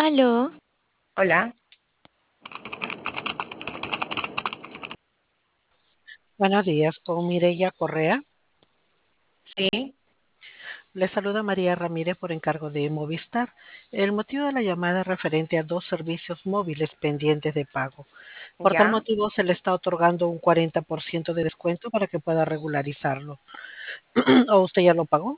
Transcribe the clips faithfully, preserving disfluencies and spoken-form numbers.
Aló, Hola, Buenos días, con Mireya Correa. sí, Le saluda María Ramírez por encargo de Movistar. El motivo de la llamada es referente a dos servicios móviles pendientes de pago. Por tal ya. motivo se le está otorgando un cuarenta por ciento de descuento para que pueda regularizarlo. ¿O usted ya lo pagó?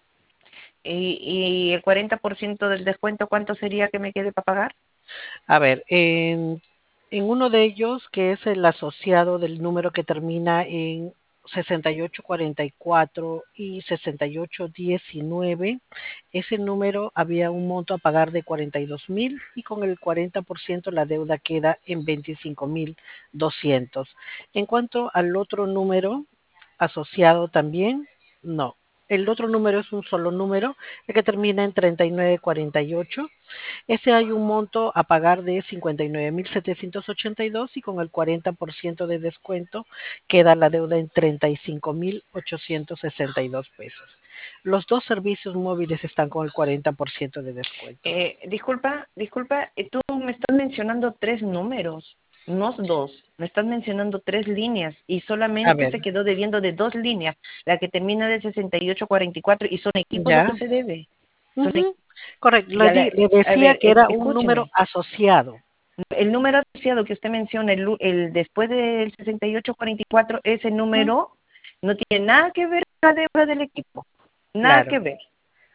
Y, y el cuarenta por ciento del descuento, ¿cuánto sería que me quede para pagar? A ver, en, en uno de ellos, que es el asociado del número que termina en sesenta y ocho cuarenta y cuatro y sesenta y ocho diecinueve, ese número había un monto a pagar de cuarenta y dos mil y con el cuarenta por ciento la deuda queda en veinticinco mil doscientos. En cuanto al otro número asociado también, no. El otro número es un solo número, el que termina en treinta y nueve cuarenta y ocho. Ese hay un monto a pagar de cincuenta y nueve mil setecientos ochenta y dos y con el cuarenta por ciento de descuento queda la deuda en treinta y cinco mil ochocientos sesenta y dos pesos. Los dos servicios móviles están con el cuarenta por ciento de descuento. Eh, disculpa, disculpa, eh, tú me estás mencionando tres números, no dos. Me estás mencionando tres líneas y A solamente ver, se quedó debiendo de dos líneas, la que termina de sesenta y ocho cuarenta y cuatro y son equipos lo ya. que se debe. Son equ- Ujú, correcto, le, ya di- la- le a decía ver, que es- era un número escúcheme. asociado. El número asociado que usted menciona, el, lu- el después del sesenta y ocho cuarenta y cuatro, ese Ujú, número no tiene nada que ver con la deuda del equipo. Nada claro. que ver.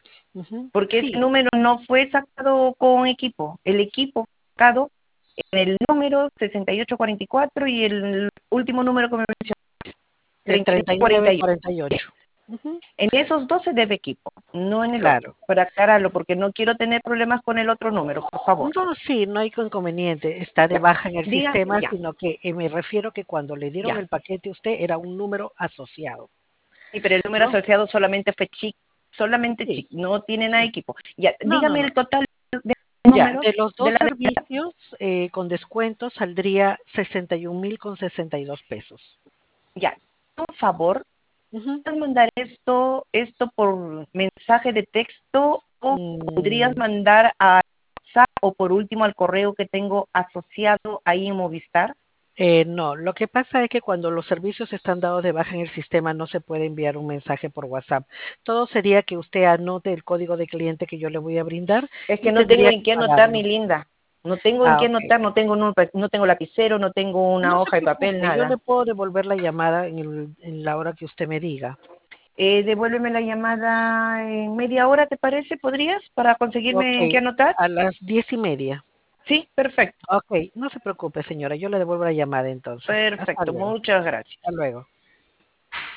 Ujú, Porque ese sí, número no fue sacado con equipo. El equipo fue sacado en el número sesenta y ocho cuarenta y cuatro y el último número que me mencionó, el treinta y treinta nueve y nueve cuarenta y ocho. cuarenta y ocho. Ujú, En esos dos se debe equipo, no en el otro. claro. Para aclararlo, porque no quiero tener problemas con el otro número, por favor. No, sí, no hay inconveniente, está de Ya. baja en el Diga, sistema, ya, sino que eh, me refiero que cuando le dieron ya. el paquete a usted era un número asociado, Sí, pero el número ¿no? asociado solamente fue chic, solamente Sí, chic, no tiene nada de sí. equipo. Ya, No, no, dígame no. el total de Ya, números de los de dos la deuda. servicios eh, con descuento saldría sesenta y un mil con sesenta y dos pesos. Ya, por favor, Ujú. ¿puedes mandar esto, esto por mensaje de texto o podrías Mm, mandar a WhatsApp o por último al correo que tengo asociado ahí en Movistar? eh, no, lo que pasa es que cuando los servicios están dados de baja en el sistema no se puede enviar un mensaje por WhatsApp. Todo sería que usted anote el código de cliente que yo le voy a brindar Es que y no tengo tendría en que qué anotar, mi pagarlo. linda. No tengo en Ah, qué ok. anotar, no tengo, no, no tengo lapicero, no tengo No una se hoja de papel, preocupe, yo le nada. puedo devolver la llamada en, el- en la hora que usted me diga. Eh, devuélveme la llamada en media hora, ¿te parece? ¿Podrías? Para Ok, conseguirme en qué anotar. a las diez y media. Sí, perfecto. Ok, no se preocupe, señora, yo le devuelvo la llamada entonces. Hasta Perfecto. luego. Muchas gracias. Hasta luego.